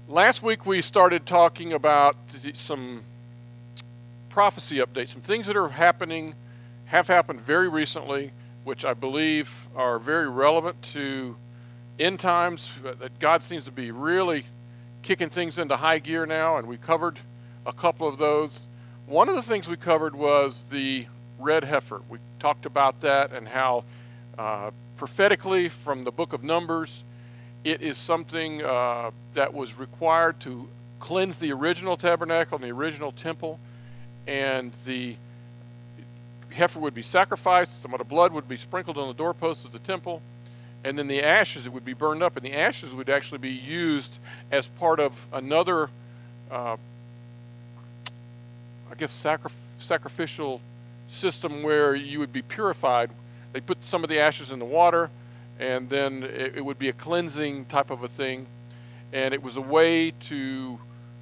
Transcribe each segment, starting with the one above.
Last week we started talking about some prophecy updates, some things that are happening, have happened very recently, which I believe are very relevant to end times, that God seems to be really kicking things into high gear now, and we covered a couple of those. One of the things we covered was the red heifer. We talked about that and how prophetically from the book of Numbers, it is something that was required to cleanse the original tabernacle and the original temple, and the heifer would be sacrificed, some of the blood would be sprinkled on the doorposts of the temple, and then the ashes would be burned up, and the ashes would actually be used as part of another, sacrificial system where you would be purified. They put some of the ashes in the water, and then it would be a cleansing type of a thing, and it was a way to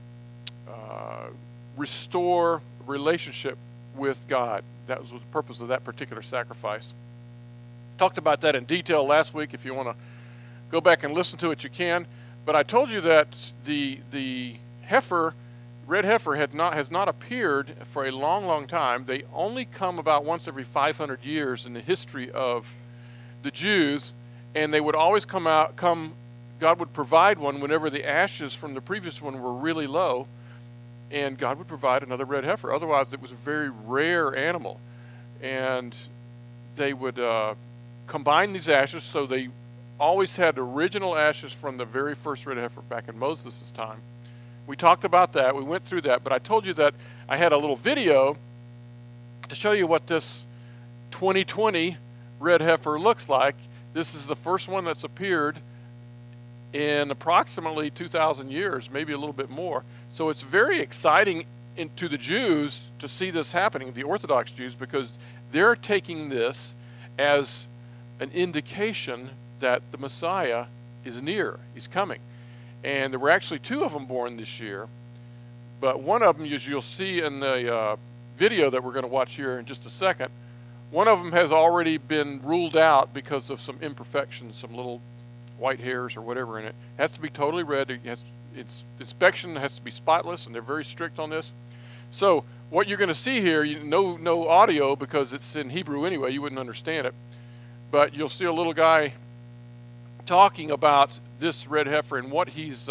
restore relationship with God. That was the purpose of that particular sacrifice. Talked about that in detail last week. If you want to go back and listen to it, you can. But I told you that the heifer, red heifer, has not appeared for a long, long time. They only come about once every 500 years in the history of the Jews, and they would always God would provide one whenever the ashes from the previous one were really low, and God would provide another red heifer. Otherwise, it was a very rare animal, and they would combine these ashes, so they always had original ashes from the very first red heifer back in Moses' time. We talked about that. We went through that, but I told you that I had a little video to show you what this 2020 red heifer looks like. This is the first one that's appeared in approximately 2,000 years, maybe a little bit more. So it's very exciting to the Jews to see this happening, the Orthodox Jews, because they're taking this as an indication that the Messiah is near. He's coming. And there were actually two of them born this year, but one of them, as you'll see in the video that we're going to watch here in just a second, one of them has already been ruled out because of some imperfections, some little white hairs or whatever in it. It has to be totally red. Its inspection has to be spotless, and they're very strict on this. So what you're going to see here, no audio because it's in Hebrew anyway. You wouldn't understand it. But you'll see a little guy talking about this red heifer and what he's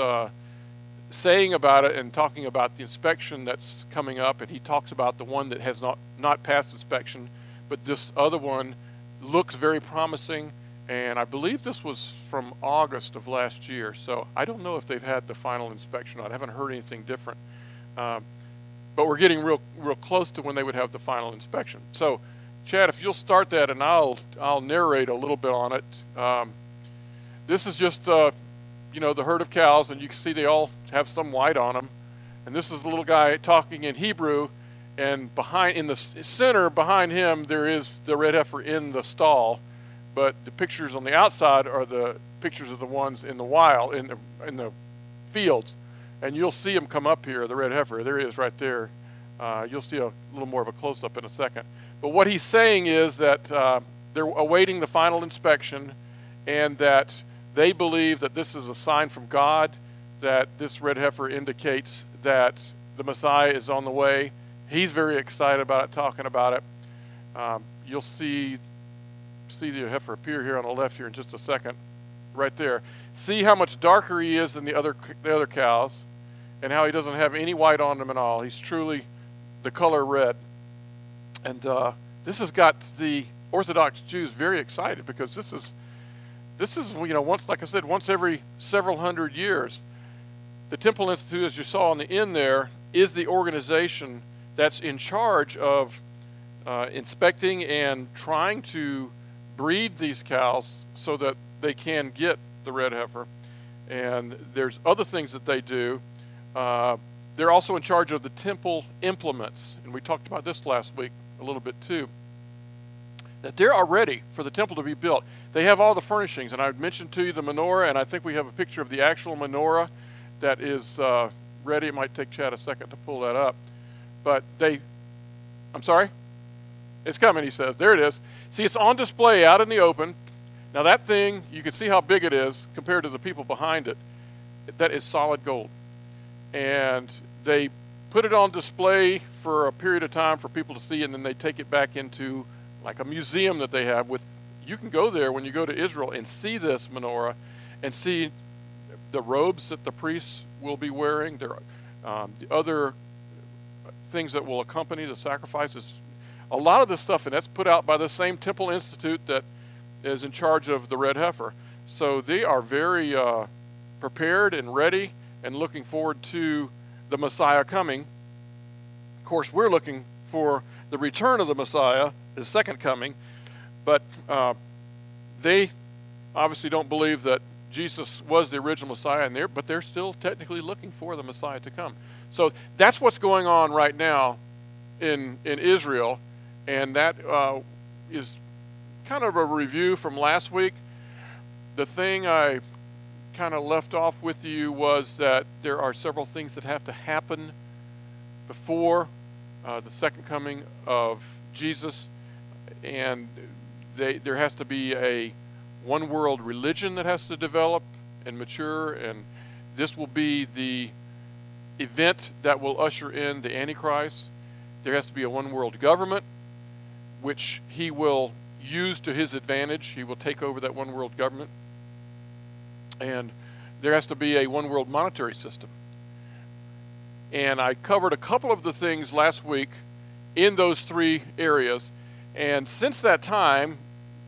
saying about it, and talking about the inspection that's coming up. And he talks about the one that has not passed inspection, but this other one looks very promising. And I believe this was from August of last year. So I don't know if they've had the final inspection. I haven't heard anything different. But we're getting real close to when they would have the final inspection. So, Chad, if you'll start that, and I'll narrate a little bit on it. This is just, the herd of cows, and you can see they all have some white on them. And this is the little guy talking in Hebrew, and in the center behind him there is the red heifer in the stall, but the pictures on the outside are the pictures of the ones in the wild, in the fields. And you'll see him come up here, the red heifer. There he is right there. You'll see a little more of a close-up in a second. But what he's saying is that they're awaiting the final inspection, and that they believe that this is a sign from God, that this red heifer indicates that the Messiah is on the way. He's very excited about it, talking about it. You'll see the heifer appear here on the left here in just a second, right there. See how much darker he is than the other cows, and how he doesn't have any white on him at all. He's truly the color red. And this has got the Orthodox Jews very excited, because this is once, like I said, once every several hundred years. The Temple Institute, as you saw on the end there, is the organization that's in charge of inspecting and trying to breed these cows so that they can get the red heifer. And there's other things that they do. They're also in charge of the temple implements, and we talked about this last week a little bit too, that they're all ready for the temple to be built. They have all the furnishings, and I mentioned to you the menorah, and I think we have a picture of the actual menorah that is ready. It might take Chad a second to pull that up. But I'm sorry? It's coming, he says. There it is. See, it's on display out in the open. Now that thing, you can see how big it is compared to the people behind it. That is solid gold. and they put it on display for a period of time for people to see, and then they take it back into like a museum that they have with. You can go there when you go to Israel and see this menorah and see the robes that the priests will be wearing, the other things that will accompany the sacrifices. A lot of this stuff, and that's put out by the same Temple Institute that is in charge of the red heifer. So they are very prepared and ready and looking forward to the Messiah coming. Of course, we're looking for the return of the Messiah, his second coming, but they obviously don't believe that Jesus was the original Messiah, but they're still technically looking for the Messiah to come. So that's what's going on right now in Israel, and that is kind of a review from last week. The thing I kind of left off with you was that there are several things that have to happen before the second coming of Jesus, and there has to be a one world religion that has to develop and mature, and this will be the event that will usher in the Antichrist. There has to be a one world government, which he will use to his advantage. He will take over that one world government. And there has to be a one world monetary system. And I covered a couple of the things last week in those three areas. And since that time,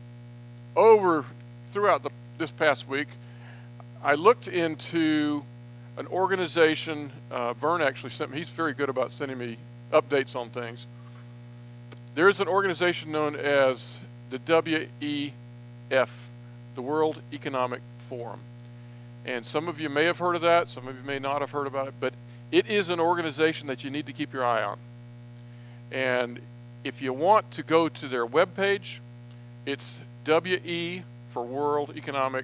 throughout this past week, I looked into an organization. Vern actually sent me, he's very good about sending me updates on things. There's an organization known as the WEF, the World Economic Forum. And some of you may have heard of that, some of you may not have heard about it, but it is an organization that you need to keep your eye on. And if you want to go to their webpage, it's WE for World Economic,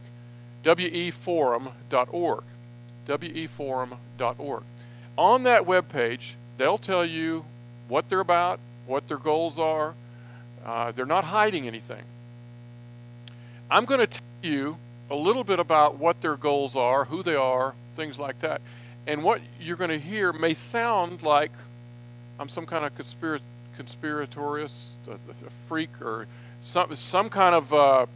weforum.org, weforum.org. On that webpage, they'll tell you what they're about, what their goals are. They're not hiding anything. I'm going to tell you a little bit about what their goals are, who they are, things like that. And what you're going to hear may sound like I'm some kind of conspiratorious, a freak, or some kind of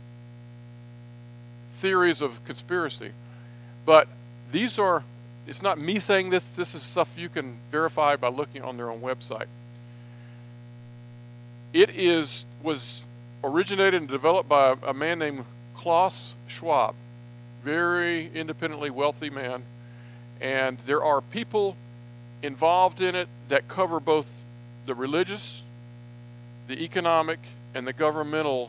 theories of conspiracy. But it's not me saying this. This is stuff you can verify by looking on their own website. It was originated and developed by a man named Klaus Schwab, very independently wealthy man. And there are people involved in it that cover both the religious, the economic, and the governmental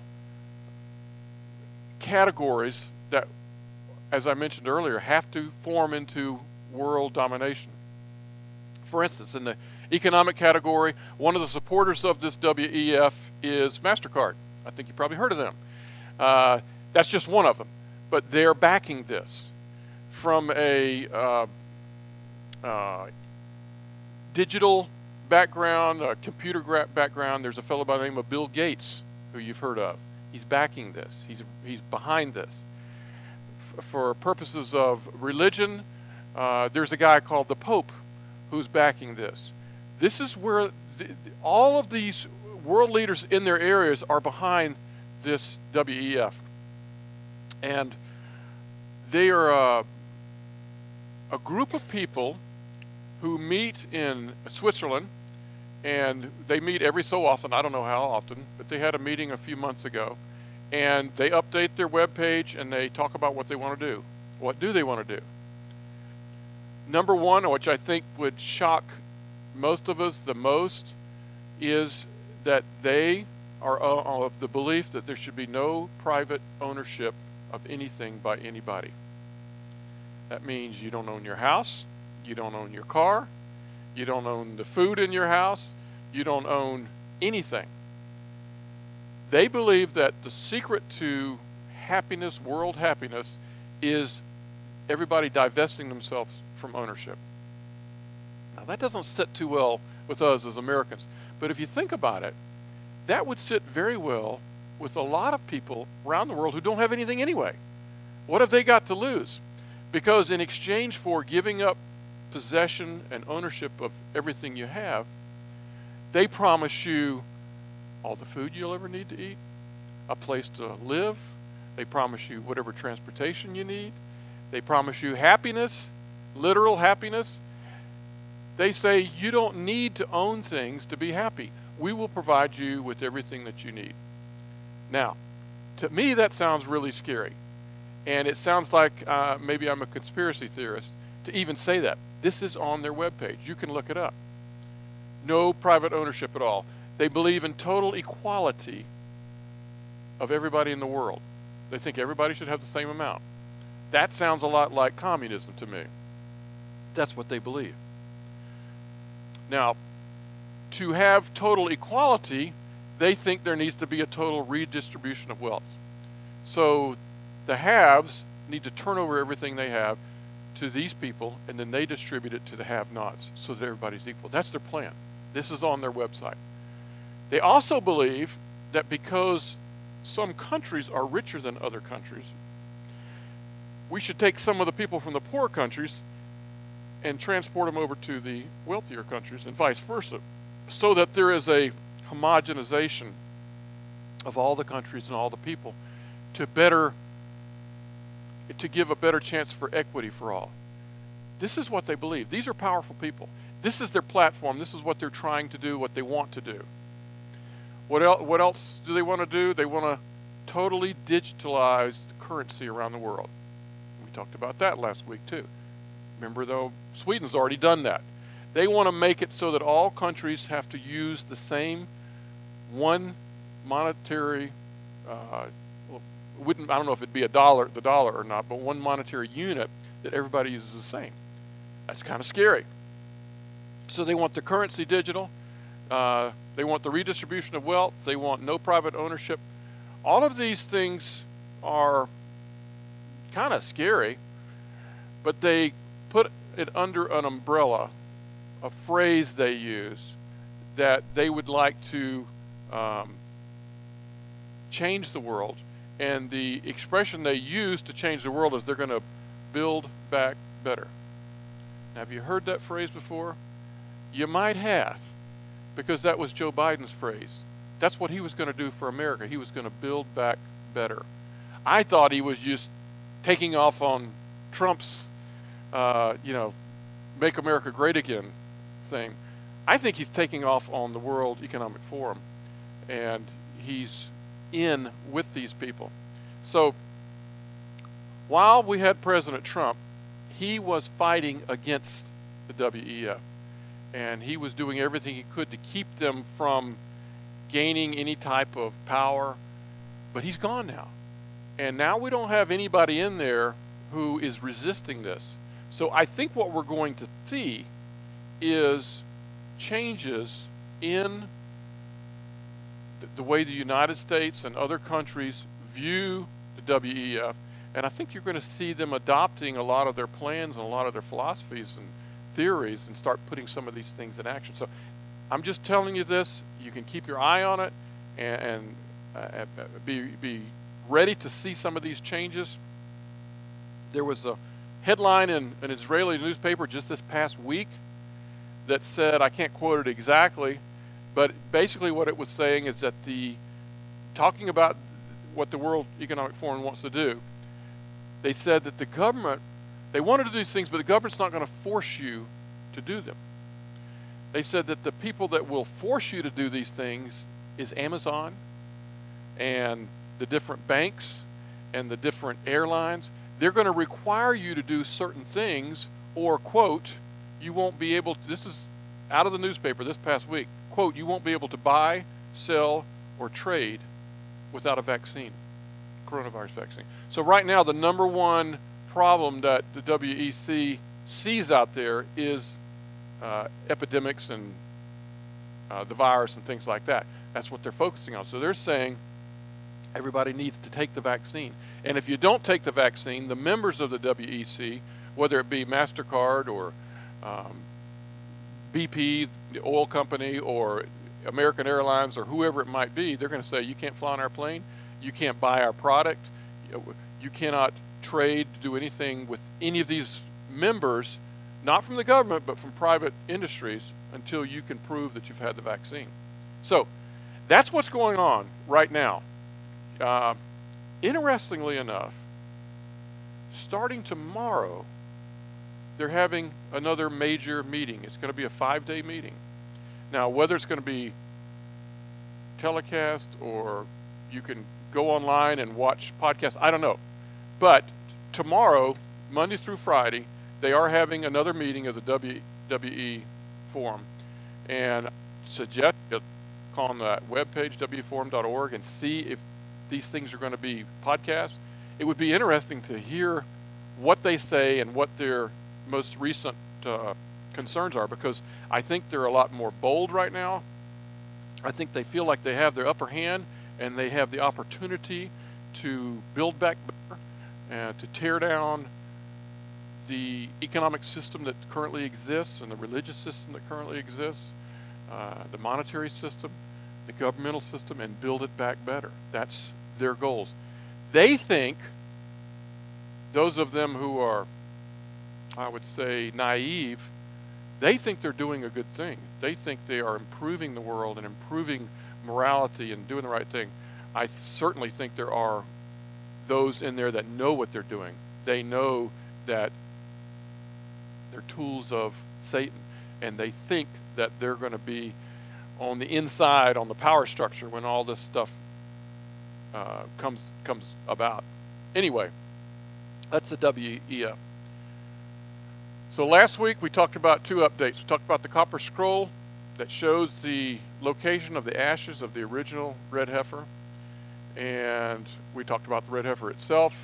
categories that, as I mentioned earlier, have to form into world domination. For instance, in the economic category, one of the supporters of this WEF is MasterCard. I think you probably heard of them. That's just one of them. But they're backing this from a digital background, a computer background. There's a fellow by the name of Bill Gates, who you've heard of. He's backing this. He's behind this. For purposes of religion, there's a guy called the Pope who's backing this. This is where all of these world leaders in their areas are behind this WEF. And they are a group of people who meet in Switzerland, and they meet every so often. I don't know how often, but they had a meeting a few months ago, and they update their webpage and they talk about what they want to do. What do they want to do? Number one, which I think would shock most of us the most, is that they are of the belief that there should be no private ownership of anything by anybody. That means you don't own your house, you don't own your car, you don't own the food in your house, you don't own anything. They believe that the secret to happiness, world happiness, is everybody divesting themselves from ownership. Now that doesn't sit too well with us as Americans, but if you think about it, that would sit very well with a lot of people around the world who don't have anything anyway. What have they got to lose? Because in exchange for giving up possession and ownership of everything you have, they promise you all the food you'll ever need to eat, a place to live. They promise you whatever transportation you need. They promise you happiness, literal happiness. They say you don't need to own things to be happy. We will provide you with everything that you need. Now, to me, that sounds really scary. And it sounds like maybe I'm a conspiracy theorist to even say that. This is on their webpage. You can look it up. No private ownership at all. They believe in total equality of everybody in the world. They think everybody should have the same amount. That sounds a lot like communism to me. That's what they believe. Now, to have total equality, they think there needs to be a total redistribution of wealth. So the haves need to turn over everything they have to these people, and then they distribute it to the have-nots so that everybody's equal. That's their plan. This is on their website. They also believe that because some countries are richer than other countries, we should take some of the people from the poor countries and transport them over to the wealthier countries and vice versa, so that there is a homogenization of all the countries and all the people to give a better chance for equity for all. This is what they believe. These are powerful people. This is their platform. This is what they're trying to do, what they want to do. What else do they want to do? They want to totally digitalize the currency around the world. We talked about that last week too. Remember, though, Sweden's already done that. They want to make it so that all countries have to use the same one monetary, I don't know if it'd be the dollar or not, but one monetary unit that everybody uses the same. That's kind of scary. So they want the currency digital. They want the redistribution of wealth. They want no private ownership. All of these things are kind of scary, but they put it under an umbrella, a phrase they use that they would like to change the world. And the expression they use to change the world is they're going to build back better. Now, have you heard that phrase before? You might have, because that was Joe Biden's phrase. That's what he was going to do for America. He was going to build back better. I thought he was just taking off on Trump's, Make America Great Again thing. I think he's taking off on the World Economic Forum, and he's in with these people. So while we had President Trump, he was fighting against the WEF, and he was doing everything he could to keep them from gaining any type of power, but he's gone now. And now we don't have anybody in there who is resisting this. So I think what we're going to see is changes in the way the United States and other countries view the WEF, and I think you're going to see them adopting a lot of their plans and a lot of their philosophies and theories and start putting some of these things in action. So I'm just telling you this. You can keep your eye on it and be ready to see some of these changes. There was a headline in an Israeli newspaper just this past week that said, I can't quote it exactly, but basically what it was saying is that talking about what the World Economic Forum wants to do, they said that the government, they wanted to do these things, but the government's not going to force you to do them. They said that the people that will force you to do these things is Amazon and the different banks and the different airlines. They're going to require you to do certain things, or, quote, you won't be able to, this is out of the newspaper this past week, quote, you won't be able to buy, sell, or trade without a vaccine, coronavirus vaccine. So right now, the number one problem that the WEC sees out there is epidemics and the virus and things like that. That's what they're focusing on. So they're saying everybody needs to take the vaccine. And if you don't take the vaccine, the members of the WEC, whether it be MasterCard or BP, the oil company, or American Airlines, or whoever it might be, they're going to say, you can't fly on our plane, you can't buy our product, you cannot trade, do anything with any of these members not from the government, but from private industries until you can prove that you've had the vaccine. So that's what's going on right now. Interestingly enough, starting tomorrow, they're having another major meeting. It's going to be a 5-day meeting. Now, whether it's going to be telecast or you can go online and watch podcasts, I don't know. But tomorrow, Monday through Friday, they are having another meeting of the WE Forum. And suggest you call on that webpage, weforum.org, and see if these things are going to be podcasts. It would be interesting to hear what they say and what their most recent concerns are, because I think they're a lot more bold right now. I think they feel like they have their upper hand and they have the opportunity to build back better and to tear down the economic system that currently exists and the religious system that currently exists, the monetary system, the governmental system, and build it back better. That's their goals. They think, those of them who are, I would say, naive, they think they're doing a good thing. They think they are improving the world and improving morality and doing the right thing. I certainly think there are those in there that know what they're doing. They know that they're tools of Satan, and they think that they're going to be on the inside, on the power structure, when all this stuff comes about. Anyway, that's the WEF. So last week we talked about 2 updates. We talked about the copper scroll that shows the location of the ashes of the original red heifer, and we talked about the red heifer itself.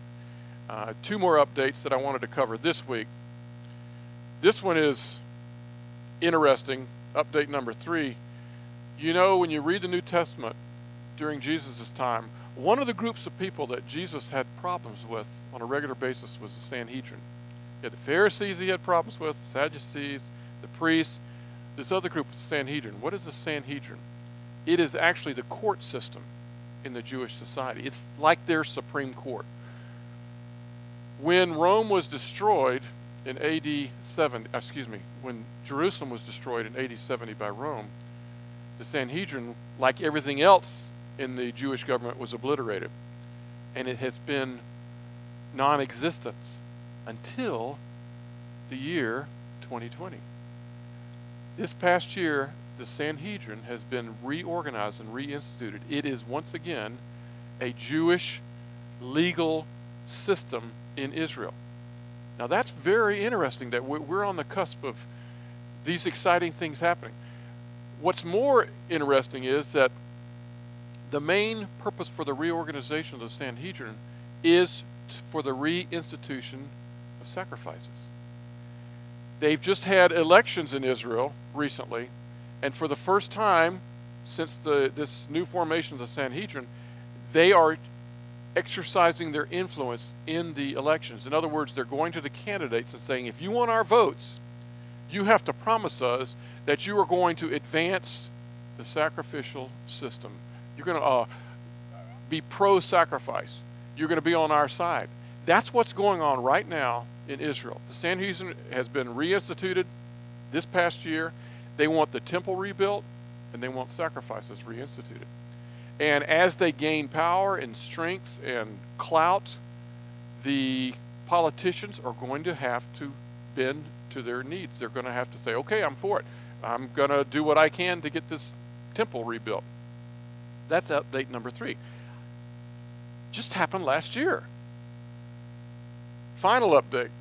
2 more updates that I wanted to cover this week. This one is interesting. Update number 3. You know, when you read the New Testament during Jesus' time, one of the groups of people that Jesus had problems with on a regular basis was the Sanhedrin. You had the Pharisees he had problems with, the Sadducees, the priests. This other group was the Sanhedrin. What is the Sanhedrin? It is actually the court system in the Jewish society. It's like their Supreme Court. When Rome was destroyed in when Jerusalem was destroyed in AD 70 by Rome, the Sanhedrin, like everything else in the Jewish government, was obliterated. And it has been non-existent until the year 2020. This past year, the Sanhedrin has been reorganized and reinstituted. It is once again a Jewish legal system in Israel. Now that's very interesting that we're on the cusp of these exciting things happening. What's more interesting is that the main purpose for the reorganization of the Sanhedrin is for the reinstitution of sacrifices. They've just had elections in Israel recently, and for the first time since this new formation of the Sanhedrin, they are exercising their influence in the elections. In other words, they're going to the candidates and saying, if you want our votes, you have to promise us that you are going to advance the sacrificial system. You're going to be pro-sacrifice. You're going to be on our side. That's what's going on right now in Israel. The Sanhedrin has been reinstituted this past year. They want the temple rebuilt, and they want sacrifices reinstituted. And as they gain power and strength and clout, the politicians are going to have to bend to their needs. They're going to have to say, okay, I'm for it. I'm going to do what I can to get this temple rebuilt. That's update number 3. Just happened last year. Final update.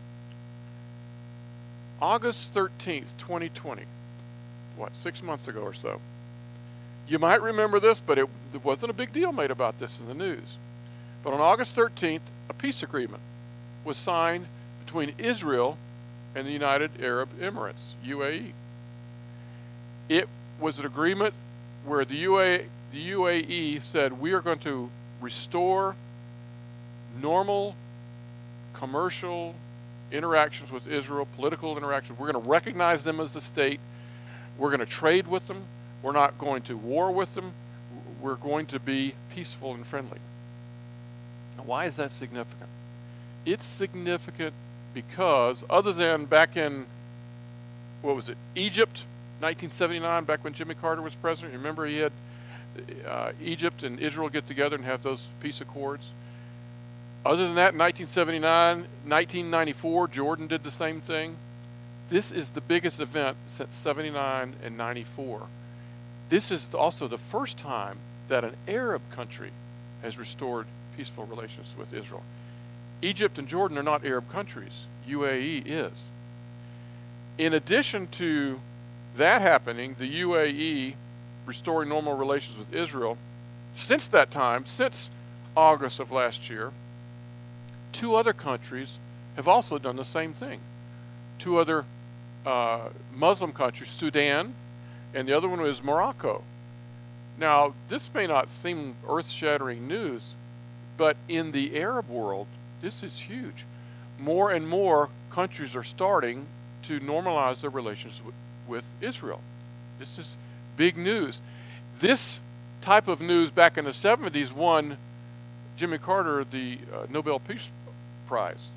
August 13th, 2020. 6 months ago or so. You might remember this, but it wasn't a big deal made about this in the news. But on August 13th, a peace agreement was signed between Israel and the United Arab Emirates, UAE. It was an agreement where the UAE said, we are going to restore normal commercial interactions with Israel, political interactions. We're going to recognize them as a state. We're going to trade with them. We're not going to war with them. We're going to be peaceful and friendly. Now, why is that significant? It's significant because other than back in, Egypt, 1979, back when Jimmy Carter was president, remember he had Egypt and Israel get together and have those peace accords. Other than that, in 1979, 1994, Jordan did the same thing. This is the biggest event since 79 and 94. This is also the first time that an Arab country has restored peaceful relations with Israel. Egypt and Jordan are not Arab countries. UAE is. In addition to that happening, the UAE restoring normal relations with Israel, since that time, since August of last year, 2 other countries have also done the same thing. 2 other Muslim countries, Sudan, and the other one is Morocco. Now, this may not seem earth-shattering news, but in the Arab world, this is huge. More and more countries are starting to normalize their relations with Israel. This is big news. This type of news back in the 70s won Jimmy Carter the Nobel Peace Prize.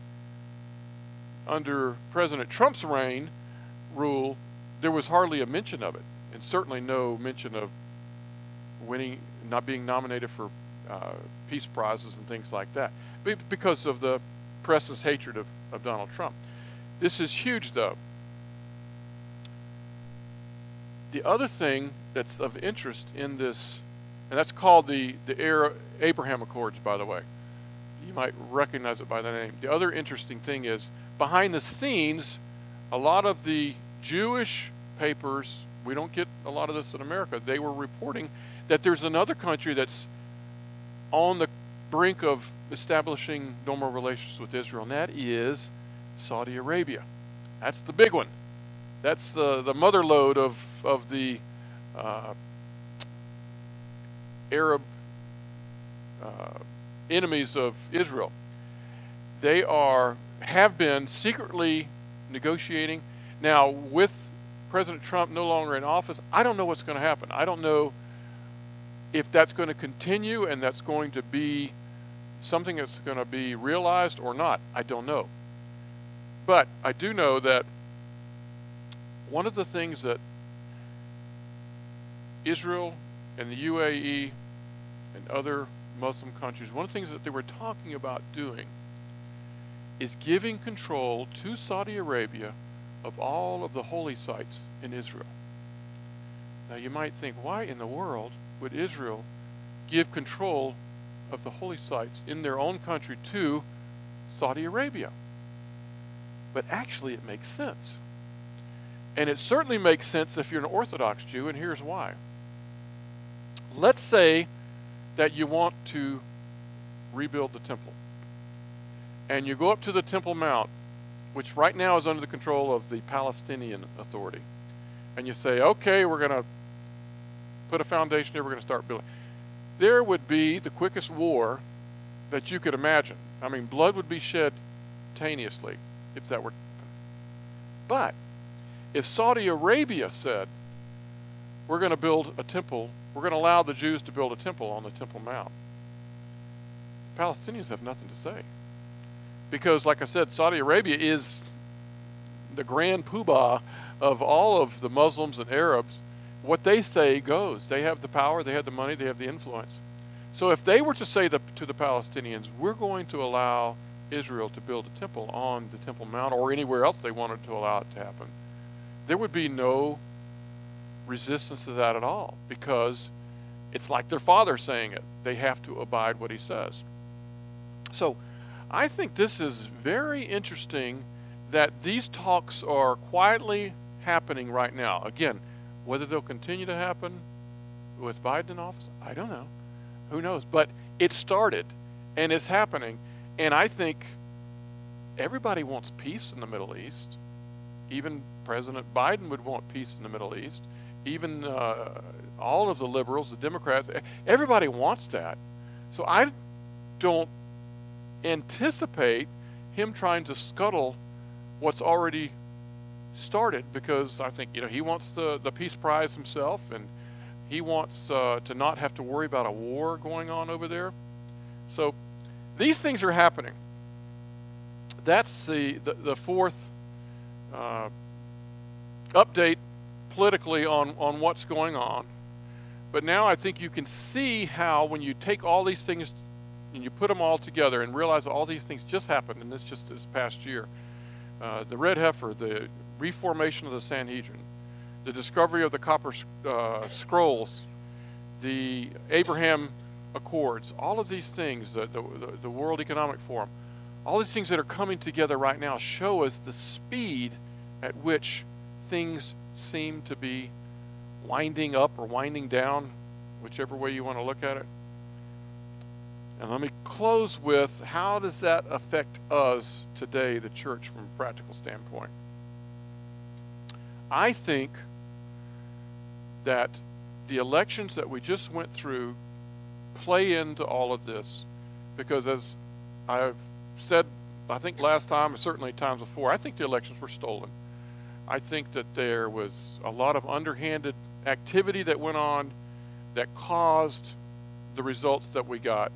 Under President Trump's rule, there was hardly a mention of it, and certainly no mention of winning, not being nominated for peace prizes and things like that, because of the press's hatred of Donald Trump. This is huge, though. The other thing that's of interest in this, and that's called the Abraham Accords, by the way. You might recognize it by the name. The other interesting thing is, behind the scenes, a lot of the Jewish papers, we don't get a lot of this in America, they were reporting that there's another country that's on the brink of establishing normal relations with Israel, and that is Saudi Arabia. That's the big one. That's the mother lode of the Arab enemies of Israel. They have been secretly negotiating. Now, with President Trump no longer in office, I don't know what's going to happen. I don't know if that's going to continue and that's going to be something that's going to be realized or not. I don't know. But I do know that one of the things that Israel and the UAE and other Muslim countries, one of the things that they were talking about doing is giving control to Saudi Arabia of all of the holy sites in Israel. Now you might think, why in the world would Israel give control of the holy sites in their own country to Saudi Arabia? But actually it makes sense. And it certainly makes sense if you're an Orthodox Jew, and here's why. Let's say that you want to rebuild the temple. And you go up to the Temple Mount, which right now is under the control of the Palestinian Authority. And you say, okay, we're going to put a foundation here, we're going to start building. There would be the quickest war that you could imagine. I mean, blood would be shed instantaneously if that were to happen. But if Saudi Arabia said, we're going to build a temple, we're going to allow the Jews to build a temple on the Temple Mount, the Palestinians have nothing to say. Because, like I said, Saudi Arabia is the grand poobah of all of the Muslims and Arabs. What they say goes. They have the power, they have the money, they have the influence. So if they were to say to the Palestinians, we're going to allow Israel to build a temple on the Temple Mount or anywhere else they wanted to allow it to happen, there would be no resistance to that at all, because it's like their father saying it. They have to abide what he says. So I think this is very interesting that these talks are quietly happening right now. Again, whether they'll continue to happen with Biden in office, I don't know. Who knows? But it started, and it's happening. And I think everybody wants peace in the Middle East. Even President Biden would want peace in the Middle East. Even all of the liberals, the Democrats, everybody wants that. So I don't anticipate him trying to scuttle what's already started, because I think he wants the peace prize himself, and he wants to not have to worry about a war going on over there. So these things are happening. that's the fourth update politically on what's going on. But now I think you can see how when you take all these things and you put them all together and realize that all these things just happened in this past year. The red heifer, the reformation of the Sanhedrin, the discovery of the copper scrolls, the Abraham Accords, all of these things, the World Economic Forum, all these things that are coming together right now show us the speed at which things seem to be winding up or winding down, whichever way you want to look at it. And let me close with, how does that affect us today, the church, from a practical standpoint? I think that the elections that we just went through play into all of this, because as I've said, I think last time, and certainly times before, I think the elections were stolen. I think that there was a lot of underhanded activity that went on that caused the results that we got.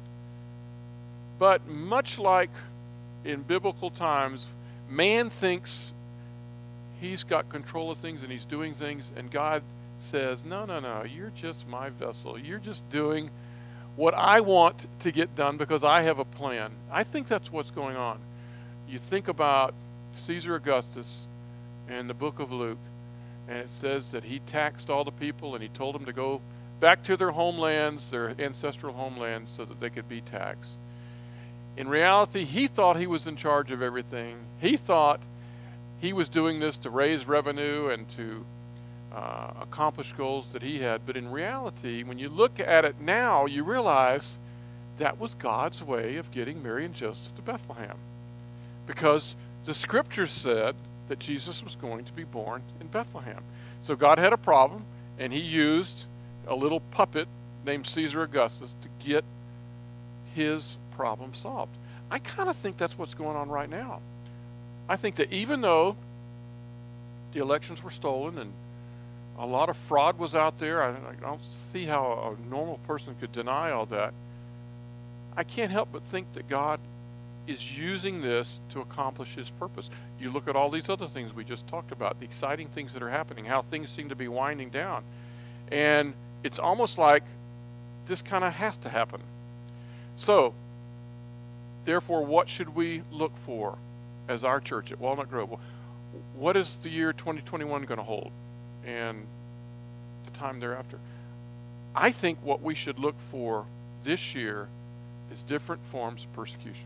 But much like in biblical times, man thinks he's got control of things and he's doing things, and God says, no, you're just my vessel. You're just doing what I want to get done because I have a plan. I think that's what's going on. You think about Caesar Augustus in the book of Luke, and it says that he taxed all the people and he told them to go back to their homelands, their ancestral homelands, so that they could be taxed. In reality, he thought he was in charge of everything. He thought he was doing this to raise revenue and to accomplish goals that he had. But in reality, when you look at it now, you realize that was God's way of getting Mary and Joseph to Bethlehem. Because the scriptures said that Jesus was going to be born in Bethlehem. So God had a problem, and he used a little puppet named Caesar Augustus to get his problem solved. I kind of think that's what's going on right now. I think that even though the elections were stolen and a lot of fraud was out there, I don't see how a normal person could deny all that. I can't help but think that God is using this to accomplish his purpose. You look at all these other things we just talked about, the exciting things that are happening, how things seem to be winding down. And it's almost like this kind of has to happen. So, therefore, what should we look for as our church at Walnut Grove? What is the year 2021 going to hold? And the time thereafter? I think what we should look for this year is different forms of persecution.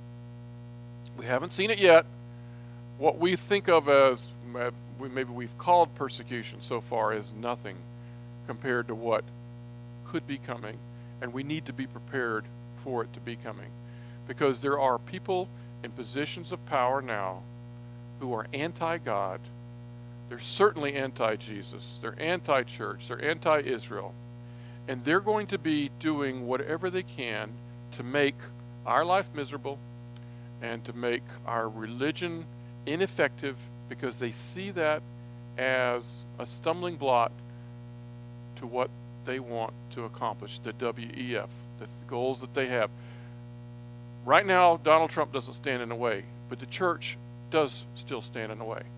We haven't seen it yet. What we think of as, maybe we've called persecution so far, is nothing compared to what could be coming, and we need to be prepared for it to be coming. Because there are people in positions of power now who are anti-God. They're certainly anti-Jesus. They're anti-church. They're anti-Israel. And they're going to be doing whatever they can to make our life miserable and to make our religion ineffective, because they see that as a stumbling block to what they want to accomplish, the WEF, the goals that they have. Right now, Donald Trump doesn't stand in the way, but the church does still stand in the way.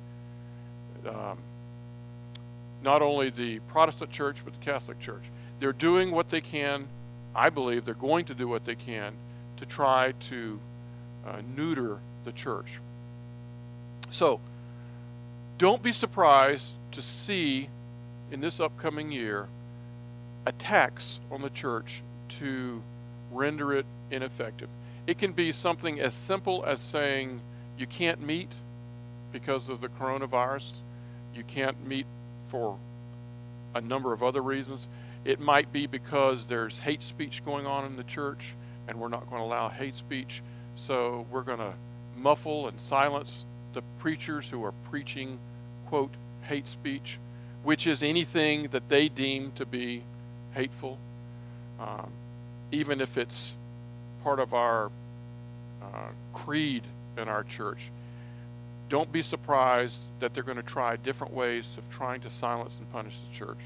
Not only the Protestant church, but the Catholic church. They're doing what they can. I believe they're going to do what they can to try to neuter the church. So, don't be surprised to see in this upcoming year attacks on the church to render it ineffective. It can be something as simple as saying you can't meet because of the coronavirus. You can't meet for a number of other reasons. It might be because there's hate speech going on in the church, and we're not going to allow hate speech, so we're going to muffle and silence the preachers who are preaching, quote, hate speech, which is anything that they deem to be hateful, even if it's part of our creed in our church. Don't be surprised that they're going to try different ways of trying to silence and punish the church.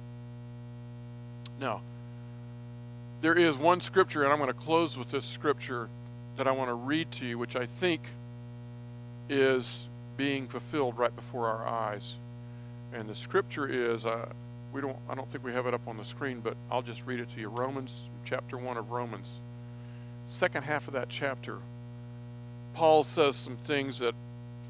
Now, there is one scripture, and I'm going to close with this scripture that I want to read to you, which I think is being fulfilled right before our eyes. And the scripture is, I don't think we have it up on the screen, but I'll just read it to you. Romans, chapter 1 of Romans. Second half of that chapter, Paul says some things that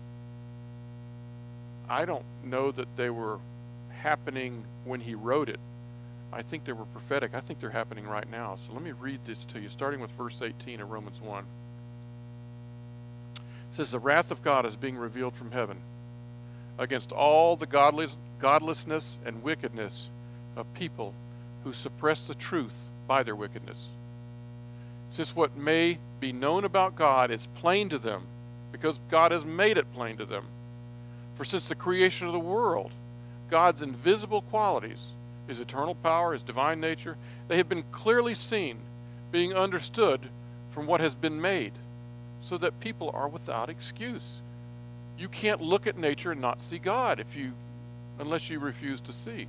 I don't know that they were happening when he wrote it. I think they were prophetic. I think they're happening right now. So let me read this to you, starting with verse 18 of Romans 1. It says, the wrath of God is being revealed from heaven against all the godlessness and wickedness of people who suppress the truth by their wickedness. Since what may be known about God is plain to them, because God has made it plain to them. For since the creation of the world, God's invisible qualities, His eternal power, His divine nature, they have been clearly seen, being understood from what has been made, so that people are without excuse. You can't look at nature and not see God unless you refuse to see.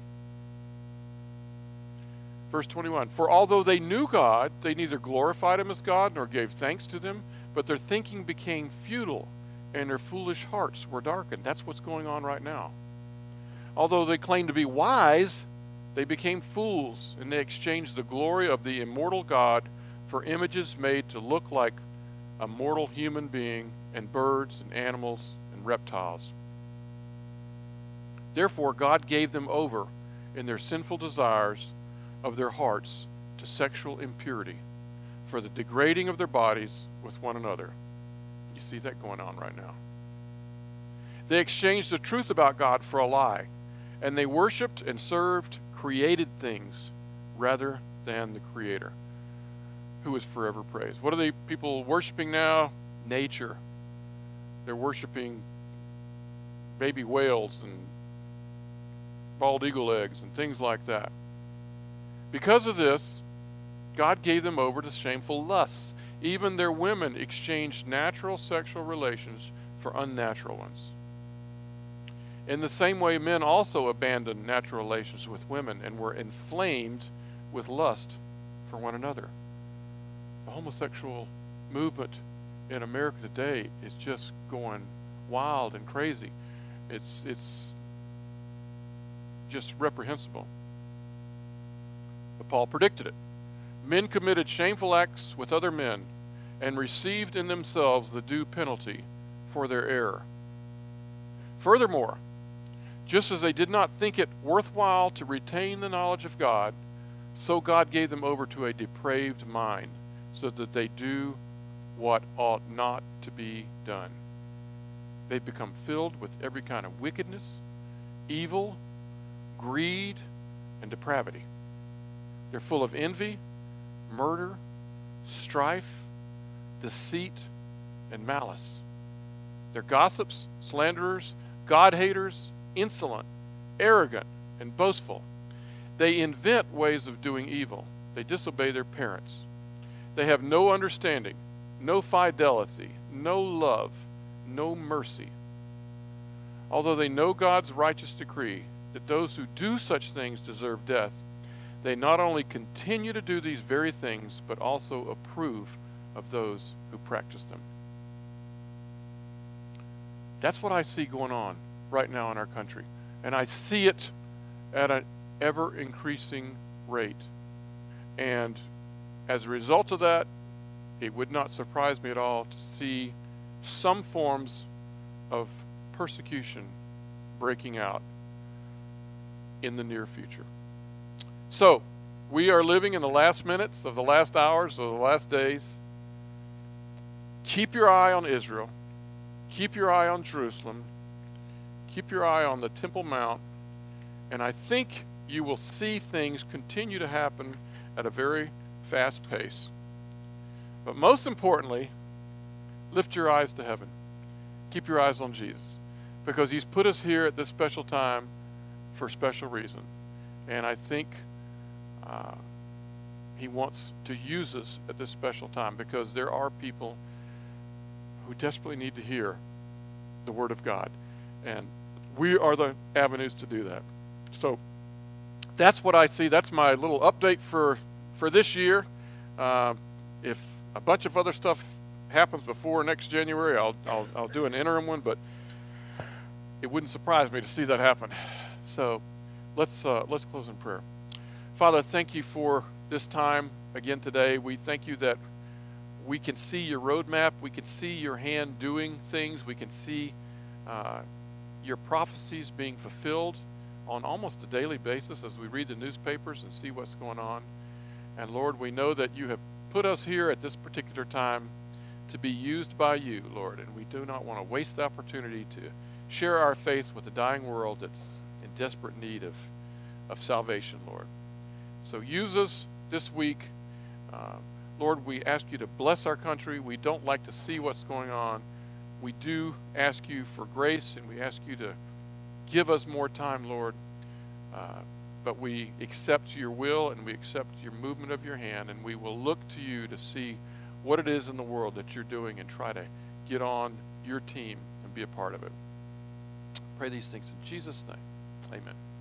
Verse 21, for although they knew God, they neither glorified Him as God nor gave thanks to Him, but their thinking became futile, and their foolish hearts were darkened. That's what's going on right now. Although they claimed to be wise, they became fools, and they exchanged the glory of the immortal God for images made to look like a mortal human being, and birds and animals and reptiles. Therefore God gave them over in their sinful desires of their hearts to sexual impurity, for the degrading of their bodies with one another. You see that going on right now. They exchanged the truth about God for a lie, and they worshiped and served created things rather than the Creator, who is forever praised. What are people worshiping now? Nature. They're worshiping baby whales and bald eagle eggs and things like that. Because of this, God gave them over to shameful lusts. Even their women exchanged natural sexual relations for unnatural ones. In the same way, men also abandoned natural relations with women and were inflamed with lust for one another. The homosexual movement in America today is just going wild and crazy. It's just reprehensible. But Paul predicted it. Men committed shameful acts with other men and received in themselves the due penalty for their error. Furthermore, just as they did not think it worthwhile to retain the knowledge of God, so God gave them over to a depraved mind, so that they do what ought not to be done. They become filled with every kind of wickedness, evil, greed, and depravity. They're full of envy, murder, strife, deceit, and malice. They're gossips, slanderers, God-haters, insolent, arrogant, and boastful. They invent ways of doing evil. They disobey their parents. They have no understanding, no fidelity, no love, no mercy. Although they know God's righteous decree that those who do such things deserve death, they not only continue to do these very things, but also approve of those who practice them. That's what I see going on right now in our country. And I see it at an ever-increasing rate. And as a result of that, it would not surprise me at all to see some forms of persecution breaking out in the near future. So, we are living in the last minutes of the last hours of the last days. Keep your eye on Israel. Keep your eye on Jerusalem. Keep your eye on the Temple Mount. And I think you will see things continue to happen at a very fast pace. But most importantly, lift your eyes to heaven. Keep your eyes on Jesus, because He's put us here at this special time for a special reason. And I think He wants to use us at this special time, because there are people who desperately need to hear the Word of God. And we are the avenues to do that. So that's what I see. That's my little update for this year. If a bunch of other stuff happens before next January, I'll do an interim one, but it wouldn't surprise me to see that happen. So let's close in prayer. Father, thank you for this time again today. We thank you that we can see your roadmap. We can see your hand doing things. We can see your prophecies being fulfilled on almost a daily basis as we read the newspapers and see what's going on. And Lord, we know that you have put us here at this particular time to be used by you, Lord, and we do not want to waste the opportunity to share our faith with a dying world that's in desperate need of salvation, Lord. So use us this week. Lord, we ask you to bless our country. We don't like to see what's going on. We do ask you for grace, and we ask you to give us more time, Lord. But we accept your will, and we accept your movement of your hand, and we will look to you to see what it is in the world that you're doing and try to get on your team and be a part of it. Pray these things in Jesus' name. Amen.